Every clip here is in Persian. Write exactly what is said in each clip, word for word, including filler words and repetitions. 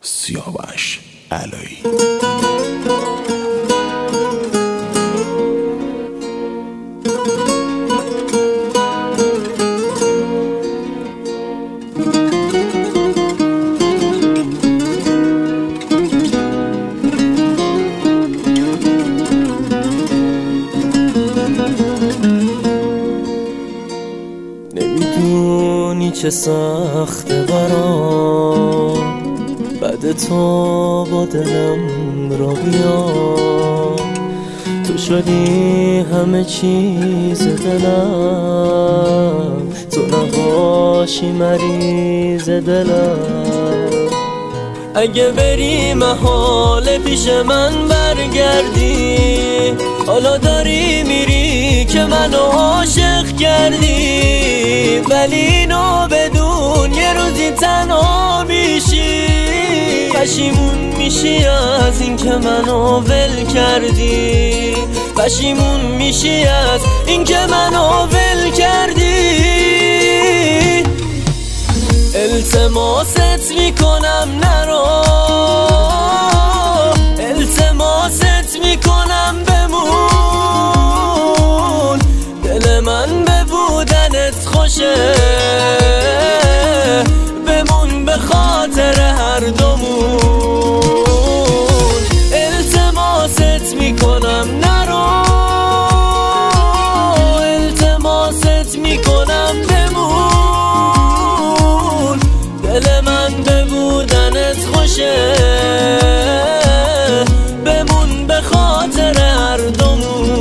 سیاوش علایی. نمیدونی چه سخته برام بعد تو با دلم را بیام، تو شدی همه چیز دلم، تو نباشی مریض دلم. اگه بری محال پیش من برگردی، حالا داری میری که منو عاشق کردی، ولی اینو بدون یه روزی تنها میشی، پشیمون میشی از این که منو ول کردی، پشیمون میشی از این که منو ول کردی. التماست میکنم نرو، التماست میکنم بمون، دل من به بودنت خوشه، بمون به خاطر هر دومون. التماست میکنم نرو، التماست میکنم بمون، دل من به بودنت خوشه، بمون به خاطر هر دومون.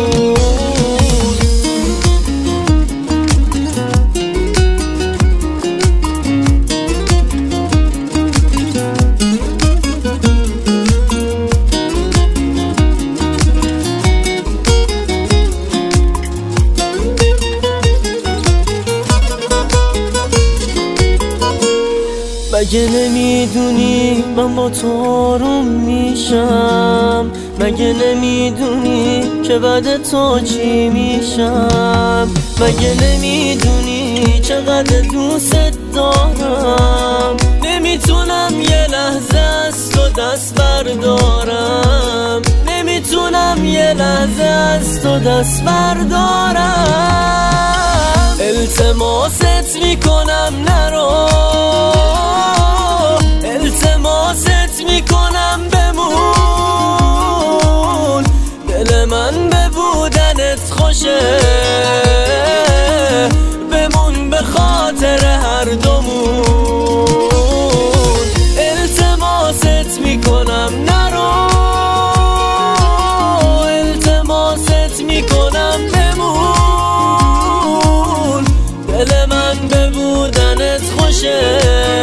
مگه نمیدونی من با تو آروم میشم، مگه نمیدونی که بعد تو چی میشم، مگه نمیدونی چقدر دوست دارم، نمیتونم یه لحظه از تو دست بردارم، نمیتونم یه لحظه از تو دست بردارم. التماست میکنم نرو، التماست میکنم بمون، دل من به بودنت خوشه، بمون به خاطر هر دومون. التماست میکنم نرو، التماست میکنم بمون، دل من به بودنت خوشه،